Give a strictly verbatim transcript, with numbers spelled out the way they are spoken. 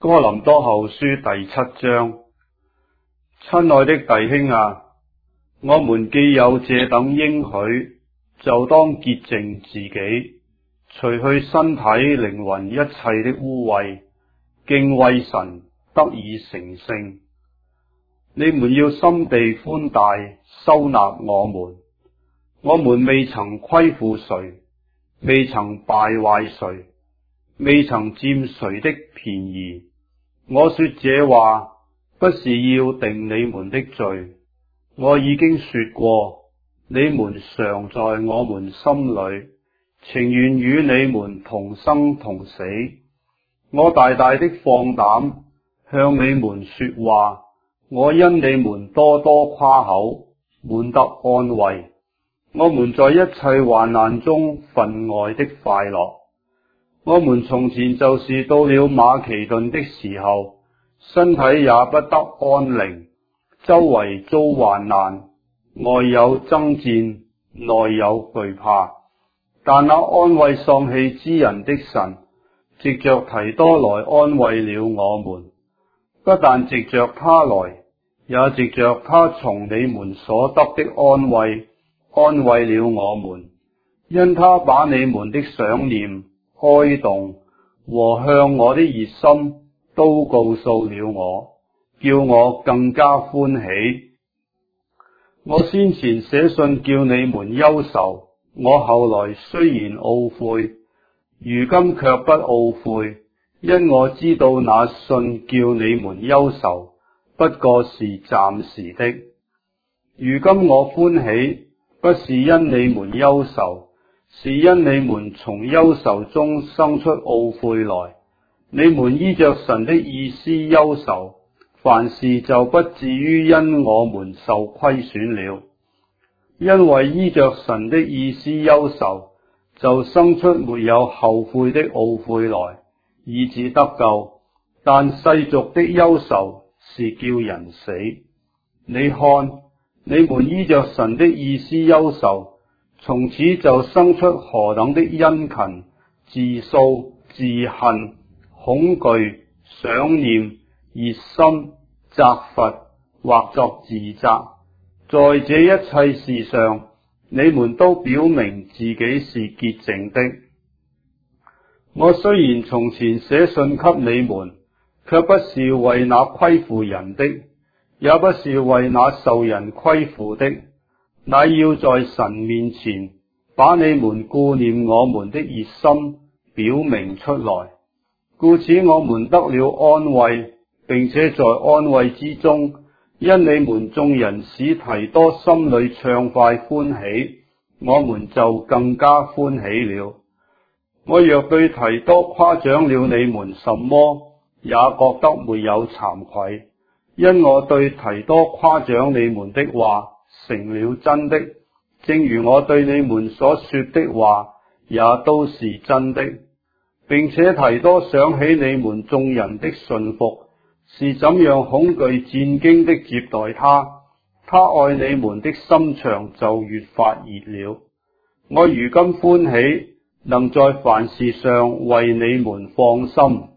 哥林多後書第七章。親愛的弟兄啊，我們既有這等應許，就當潔淨自己，除去身體靈魂一切的污穢，敬畏神，得以成聖。你們要心地寬大，收納我們。我們未曾虧負誰，未曾敗壞誰，未曾佔誰的便宜。我說這話，不是要定你們的罪。我已經說過，你們常在我們心裏，情願與你們同生同死。我大大的放膽向你們說話，我因你們多多誇口，滿得安慰。我們在一切患難中分外的快樂。我們從前就是到了馬其頓的時候，身體也不得安寧，周圍遭患難，外有爭戰，內有懼怕。但那安慰喪氣之人的神，藉着提多來安慰了我們，不但藉着他來，也藉着他從你們所得的安慰，安慰了我們。因他把你們的想念、哀慟和向我的熱心都告訴了我，叫我更加歡喜。我先前寫信叫你們憂愁，我後來雖然懊悔，如今卻不懊悔，因我知道那信叫你們憂愁，不過是暫時的。如今我歡喜，不是因你們憂愁，是因你們從憂愁中生出懊悔來。你們依着神的意思憂愁，凡事就不至於因我們受虧損了。因為依着神的意思憂愁，就生出沒有後悔的懊悔來，以致得救。但世俗的憂愁是叫人死。你看，你們依着神的意思憂愁，從此就生出何等的殷勤、自訴、自恨、恐懼、想念、熱心、責罰，或作自責。在這一切事上，你們都表明自己是潔淨的。我雖然從前寫信給你們，卻不是為那虧負人的，也不是為那受人虧負的，乃要在神面前把你們顧念我們的熱心表明出來。故此我們得了安慰，並且在安慰之中，因你們眾人使提多心裏暢快歡喜，我們就更加歡喜了。我若對提多誇獎了你們什麼，也覺得沒有慚愧，因我對提多誇獎你們的話成了真的，正如我對你們所說的話也都是真的。並且提多想起你們眾人的順服，是怎樣恐懼戰兢的接待他，他愛你們的心腸就越發熱了。我如今歡喜，能在凡事上為你們放心。